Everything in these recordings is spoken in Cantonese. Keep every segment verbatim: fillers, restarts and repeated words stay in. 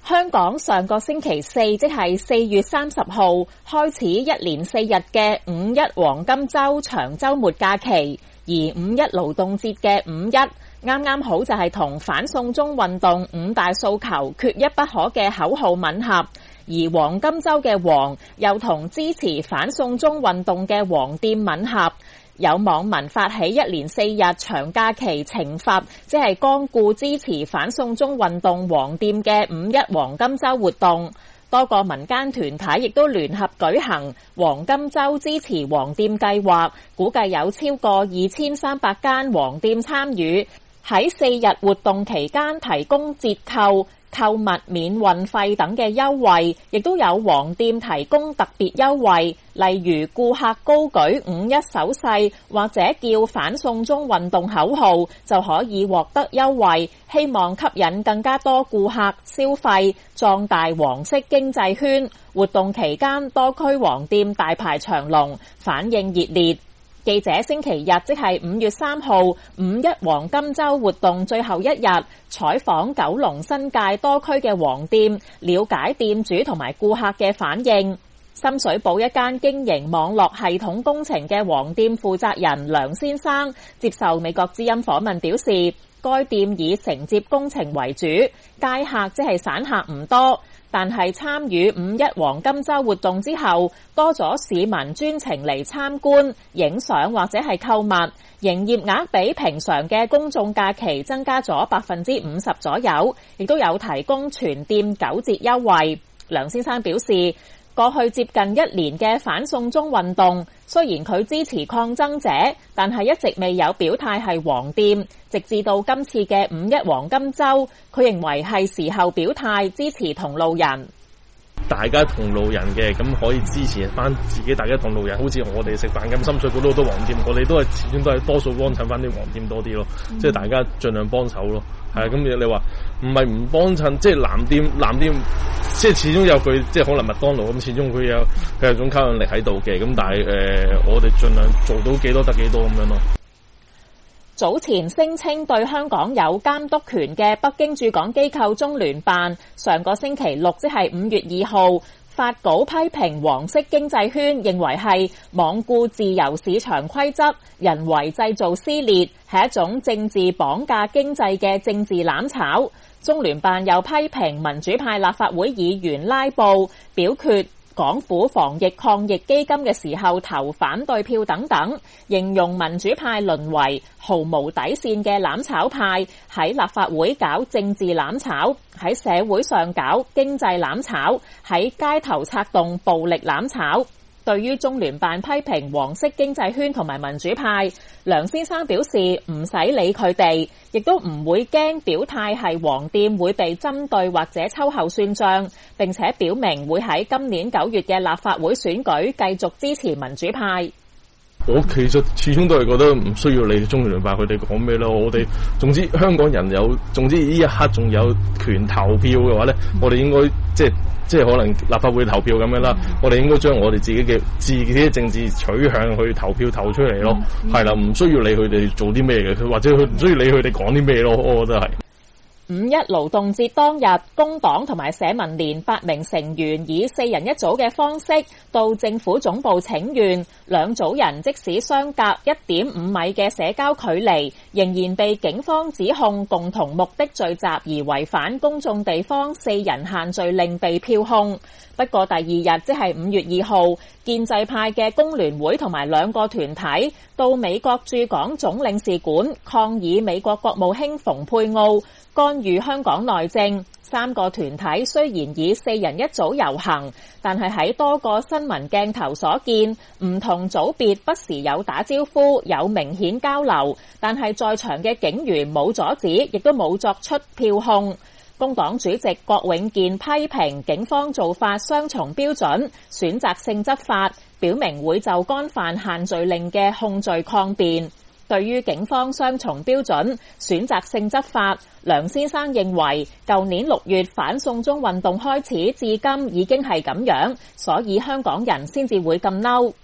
香港上個星期四，即係四月三十號開始一連四日嘅五一黃金週長週末假期，而五一勞動節嘅五一啱啱好就係同反送中運動五大訴求缺一不可嘅口號吻合，而黃金週嘅黃又同支持反送中運動嘅黃店吻合。有網民發起一連四日長假期懲罰，即係光顧支持反送中運動黃店嘅五一黃金週活動。多個民間團體亦都聯合舉行黃金週支持黃店計劃，估計有超過二千三百間黃店參與，喺四日活動期間提供折扣、購物免運費等嘅優惠，亦都有黃店提供特別優惠，例如顧客高舉五一手勢或者叫反送中運動口號就可以獲得優惠，希望吸引更加多顧客消費，壯大黃色經濟圈。活動期間多區黃店大排長龍，反應熱烈。記者星期日即係五月三號五一黃金週活動最後一日，採訪九龍新界多區嘅黃店，了解店主同埋顧客嘅反應。深水埗一間經營網絡系統工程嘅黃店負責人梁先生接受美國之音訪問表示，該店以承接工程為主，街客即係散客唔多。但係參與五一黃金週活動之後，多咗市民專程嚟參觀、影相或者係購物，營業額比平常嘅公眾假期增加咗百分之五十左右，亦都有提供全店九折優惠。梁先生表示，過去接近一年嘅反送中運動，雖然佢支持抗爭者，但係一直未有表態係黃店。直至到今次嘅五一黃金週，佢認為係時候表態支持同路人。 大家同路人嘅，咁可以支持翻自己，大家同路人，好似我哋食飯咁，深水埗都好多黃店，我哋都係始終都係多數幫襯翻啲黃店多啲咯，嗯、即係大家盡量幫手咯。係啊，咁你話唔係唔幫襯，即係藍店藍店，即係始終有佢，即係可能麥當勞咁，始終佢有佢有種吸引力喺度嘅。咁但係誒、呃，我哋盡量做到幾多得幾多咁樣咯。 早前聲稱對香港有監督權嘅北京駐港機構中聯辦，上個星期六即係五月二號發稿批評黃色經濟圈，認為係罔顧自由市場規則，人為製造撕裂，係一種政治綁架經濟嘅政治攬炒。中聯辦又批評民主派立法會議員拉布、表決港府防疫抗疫基金嘅時候投反對票等等，形容民主派淪為毫無底線嘅攬炒派，喺立法會搞政治攬炒，喺社會上搞經濟攬炒，喺街頭策動暴力攬炒。對於中聯辦批評黃色經濟圈同埋民主派，梁先生表示唔使理佢哋，亦都唔會驚表態係黃店會被針對或者秋後算賬，並且表明會喺今年九月嘅立法會選舉繼續支持民主派。 我其實始終都係覺得唔需要理中聯辦佢哋講咩咯，我哋總之香港人有，總之呢一刻仲有權投票嘅話咧，我哋應該即係即係可能立法會投票咁樣啦，我哋應該將我哋自己嘅自己嘅政治取向去投票投出嚟咯，係啦，唔需要理佢哋做啲咩嘅，或者佢唔需要理佢哋講啲咩咯，我覺得係。 五一勞動節當日，工黨同埋社民連八名成員以四人一組嘅方式到政府總部請願，兩組人即使相隔一點五米嘅社交距離，仍然被警方指控共同目的聚集而違反公眾地方四人限聚令被票控。不過第二日即係五月二號，建制派嘅工聯會同埋兩個團體到美國駐港總領事館抗議美國國務卿蓬佩奧干預香港內政。三個團體雖然以四人一組遊行，但係喺多個新聞鏡頭所見，唔同組別不時有打招呼，有明顯交流，但係在場嘅警員冇阻止，亦都冇作出票控。工黨主席郭永健批評警方做法雙重標準，選擇性執法，表明會就干犯限聚令嘅控罪抗辯。對於警方雙重標準、選擇性執法，梁先生認為舊年六月反送中運動開始至今已經係咁樣，所以香港人先至會咁嬲。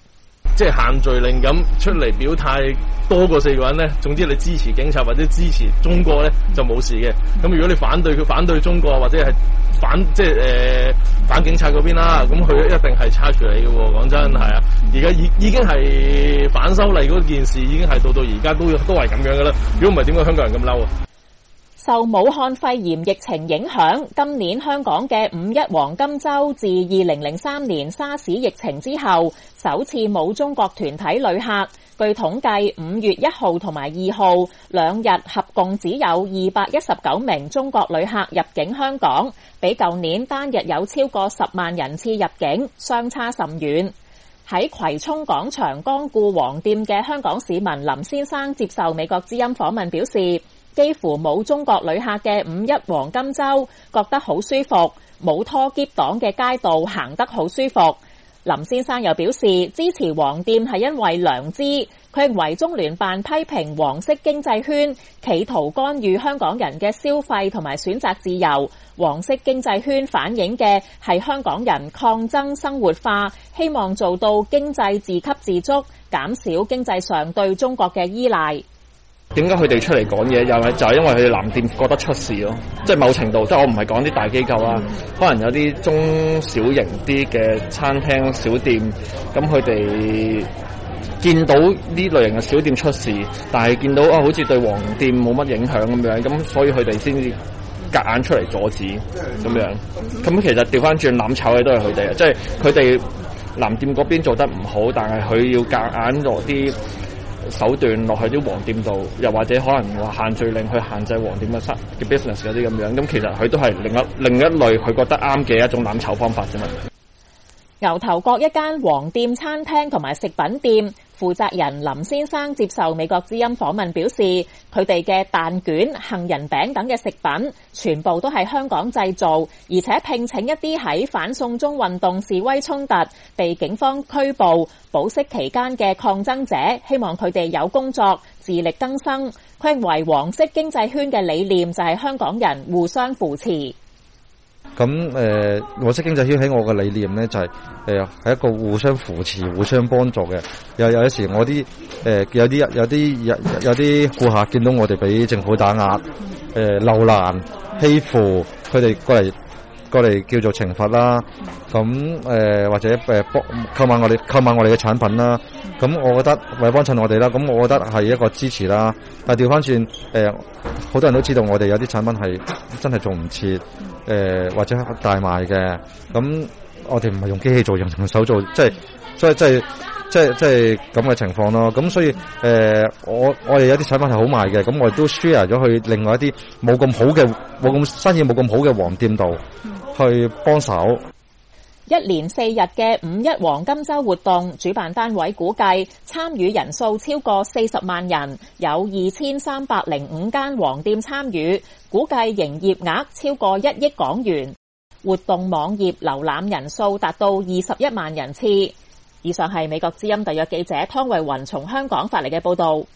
即係限聚令咁出嚟表態多過四個人咧，總之你支持警察或者支持中國咧就冇事嘅。咁如果你反對佢反對中國或者係反即係誒、呃、反警察嗰邊啦，咁佢一定係叉住你嘅。講真係啊，而家已已經係反修例嗰件事已經係到到而家都都係咁樣嘅啦。如果唔係點解香港人咁嬲啊？ 受武漢肺炎疫情影響，今年香港嘅五一黃金週自二零零三年沙士疫情之後，首次冇中國團體旅客。據統計，五月一號同埋二號兩日合共只有二百一十九名中國旅客入境香港，比舊年單日有超過十萬人次入境，相差甚遠。喺葵涌廣場光顧黃店嘅香港市民林先生接受美國之音訪問表示，幾乎冇中國旅客嘅五一黃金週，覺得好舒服，冇拖喼黨嘅街道行得好舒服。林先生又表示支持黃店係因為良知，佢認為中聯辦批評黃色經濟圈企圖干預香港人嘅消費同埋選擇自由，黃色經濟圈反映嘅係香港人抗爭生活化，希望做到經濟自給自足，減少經濟上對中國嘅依賴。 點解佢哋出嚟講嘢？又係就係因為佢哋藍店覺得出事咯，即係某程度，即係我唔係講啲大機構啊，可能有啲中小型啲嘅餐廳小店，咁佢哋見到呢類型嘅小店出事，但係見到啊好似對黃店冇乜影響咁樣，咁所以佢哋先至夾硬出嚟阻止咁樣。咁其實調翻轉攬炒嘅都係佢哋啊，即係佢哋藍店嗰邊做得唔好，但係佢要夾硬落啲手段落去啲黃店度，又或者可能話限聚令去限制黃店嘅嘅 business 嗰啲咁樣，咁其實佢都係另一另一類佢覺得啱嘅一種攬炒方法啫嘛。 牛頭角一間黃店餐廳同埋食品店負責人林先生接受美國之音訪問表示，佢哋嘅蛋卷、杏仁餅等嘅食品全部都係香港製造，而且聘請一啲喺反送中運動示威衝突被警方拘捕保釋期間嘅抗爭者，希望佢哋有工作自力更生。佢認為黃色經濟圈嘅理念就係香港人互相扶持。 咁誒，黃色經濟圈喺我嘅理念咧，就係誒係一個互相扶持、互相幫助嘅。有有時我啲誒、呃、有啲有啲有有啲顧客見到我哋俾政府打壓、誒、呃、留難、欺負，佢哋過嚟過嚟叫做懲罰啦。咁誒、呃、或者誒幫購買我哋購買我哋嘅產品啦。咁我覺得為幫襯我哋啦，咁我覺得係一個支持啦。但係調翻轉誒，好多人都知道我哋有啲產品係真係做唔切。誒、呃、或者大賣嘅，咁我哋唔係用機器做，用手做，即係即係即係即係即係咁嘅情況咯。咁所以誒、呃，我我哋有啲產品係好賣嘅，咁我哋都 share 咗去另外一啲冇咁好嘅、冇咁生意冇咁好嘅黃店度去幫手。 一連四日嘅五一黃金週活動，主辦單位估計參與人數超過四十萬人，有二千三百零五間黃店參與，估計營業額超過一億港元。活動網頁瀏覽人數達到二十一萬人次。以上係美國之音特約記者湯慧雲從香港發嚟嘅報導。